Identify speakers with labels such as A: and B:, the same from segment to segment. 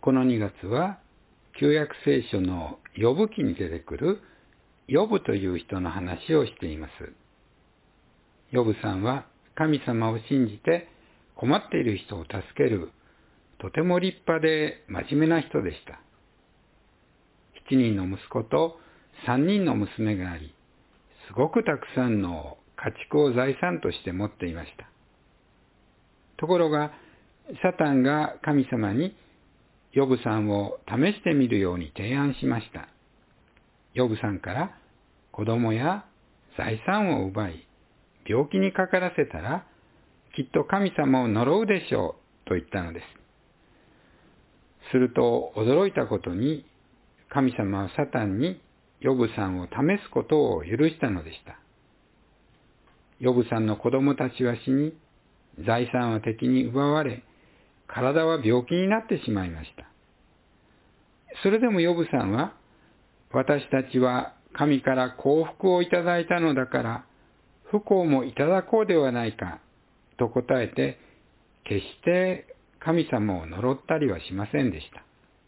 A: この2月は旧約聖書のヨブ記に出てくるヨブという人の話をしています。ヨブさんは神様を信じて困っている人を助けるとても立派で真面目な人でした。7人の息子と3人の娘があり、すごくたくさんの家畜を財産として持っていました。ところが、サタンが神様にヨブさんを試してみるように提案しました。ヨブさんから子供や財産を奪い、病気にかからせたら、きっと神様を呪うでしょうと言ったのです。すると驚いたことに、神様はサタンにヨブさんを試すことを許したのでした。ヨブさんの子供たちは死に、財産は敵に奪われ、体は病気になってしまいました。それでもヨブさんは、私たちは神から幸福をいただいたのだから、不幸もいただこうではないか、と答えて、決して神様を呪ったりはしませんでした。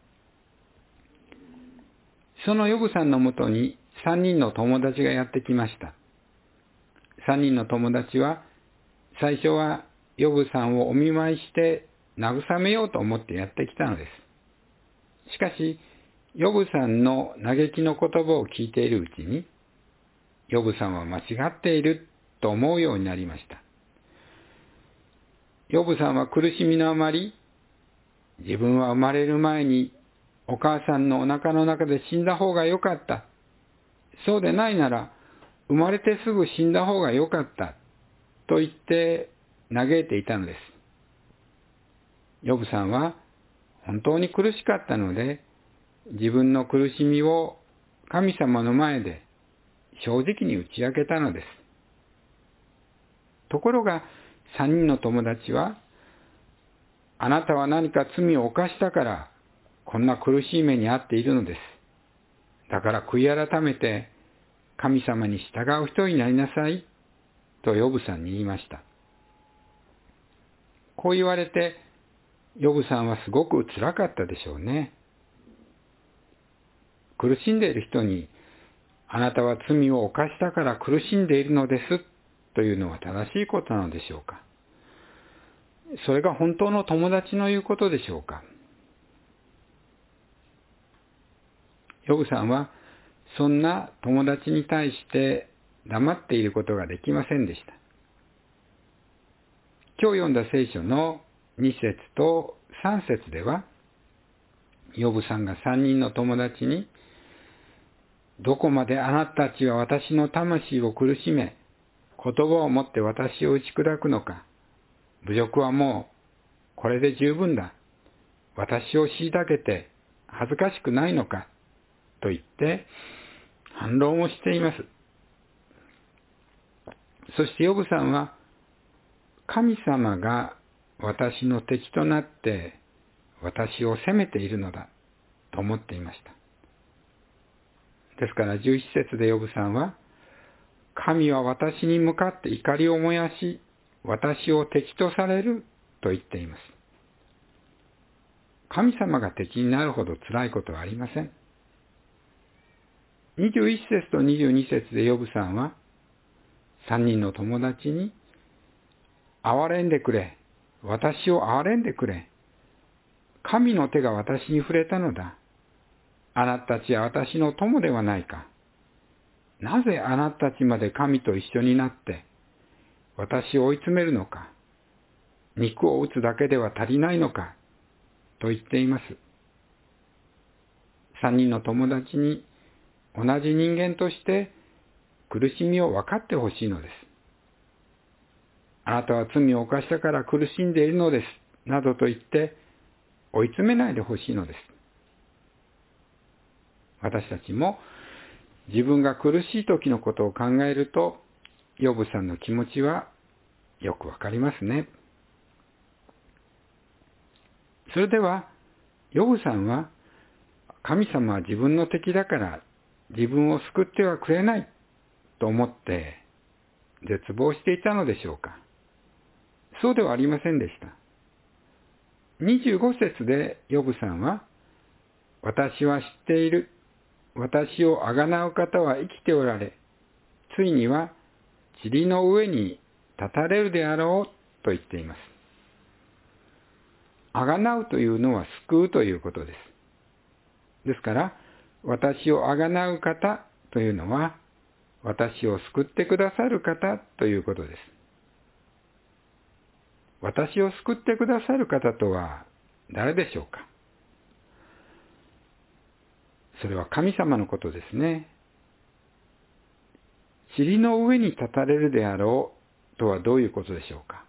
A: そのヨブさんのもとに3人の友達がやってきました。3人の友達は、最初はヨブさんをお見舞いして慰めようと思ってやってきたのです。しかし、ヨブさんの嘆きの言葉を聞いているうちに、ヨブさんは間違っていると思うようになりました。ヨブさんは苦しみのあまり、自分は生まれる前にお母さんのお腹の中で死んだ方が良かった。そうでないなら、生まれてすぐ死んだ方が良かった。と言って嘆いていたのです。ヨブさんは本当に苦しかったので、自分の苦しみを神様の前で正直に打ち明けたのです。ところが3人の友達は、あなたは何か罪を犯したからこんな苦しい目に遭っているのです。だから悔い改めて神様に従う人になりなさいとヨブさんに言いました。こう言われてヨブさんはすごく辛かったでしょうね。苦しんでいる人に、あなたは罪を犯したから苦しんでいるのですというのは正しいことなのでしょうか。それが本当の友達の言うことでしょうか。ヨブさんはそんな友達に対して黙っていることができませんでした。今日読んだ聖書の2節と3節では、ヨブさんが3人の友達に、どこまであなたたちは私の魂を苦しめ、言葉をもって私を打ち砕くのか。侮辱はもうこれで十分だ。私を虐げて恥ずかしくないのか。と言って反論をしています。そしてヨブさんは、神様が私の敵となって私を責めているのだと思っていました。ですから11節でヨブさんは、神は私に向かって怒りを燃やし、私を敵とされると言っています。神様が敵になるほど辛いことはありません。21節と22節でヨブさんは、3人の友達に、憐れんでくれ、私を憐れんでくれ、神の手が私に触れたのだ。あなたたちは私の友ではないか。なぜあなたたちまで神と一緒になって私を追い詰めるのか。肉を打つだけでは足りないのか。と言っています。3人の友達に同じ人間として苦しみを分かってほしいのです。あなたは罪を犯したから苦しんでいるのです。などと言って追い詰めないでほしいのです。私たちも自分が苦しい時のことを考えると、ヨブさんの気持ちはよくわかりますね。それでは、ヨブさんは、神様は自分の敵だから自分を救ってはくれないと思って絶望していたのでしょうか。そうではありませんでした。25節でヨブさんは、 私は知っている。私をあがなう方は生きておられ、ついには塵の上に立たれるであろうと言っています。あがなうというのは救うということです。ですから、私をあがなう方というのは、私を救ってくださる方ということです。私を救ってくださる方とは誰でしょうか。それは神様のことですね。塵の上に立たれるであろうとはどういうことでしょうか。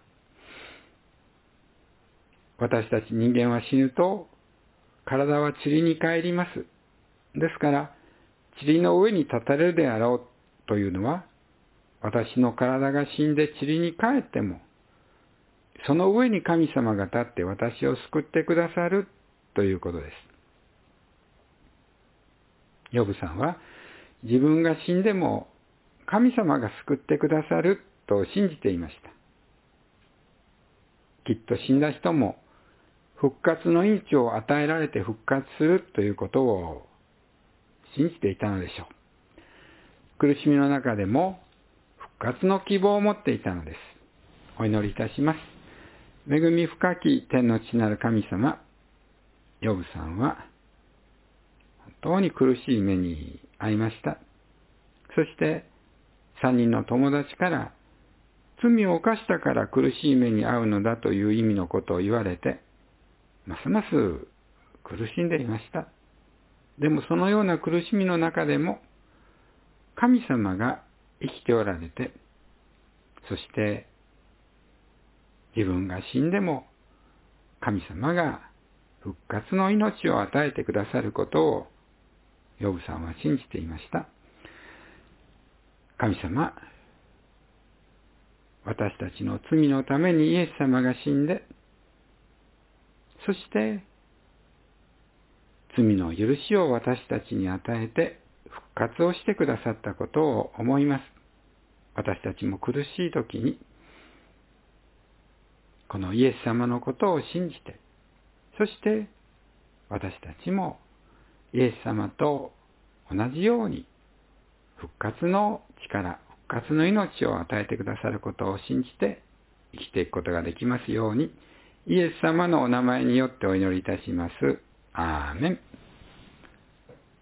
A: 私たち人間は死ぬと体は塵に帰ります。ですから、塵の上に立たれるであろうというのは、私の体が死んで塵に帰っても、その上に神様が立って私を救ってくださるということです。ヨブさんは自分が死んでも神様が救ってくださると信じていました。きっと死んだ人も復活の命を与えられて復活するということを信じていたのでしょう。苦しみの中でも復活の希望を持っていたのです。お祈りいたします。恵み深き天の父なる神様、ヨブさんは本当に苦しい目に遭いました。そして3人の友達から罪を犯したから苦しい目に遭うのだという意味のことを言われて、ますます苦しんでいました。でもそのような苦しみの中でも神様が生きておられて、そして自分が死んでも神様が復活の命を与えてくださることをヨブさんは信じていました。神様、私たちの罪のためにイエス様が死んで、そして罪の許しを私たちに与えて復活をしてくださったことを思います。私たちも苦しい時にこのイエス様のことを信じて、そして私たちもイエス様と同じように復活の力、復活の命を与えてくださることを信じて生きていくことができますように、イエス様のお名前によってお祈りいたします。アーメン。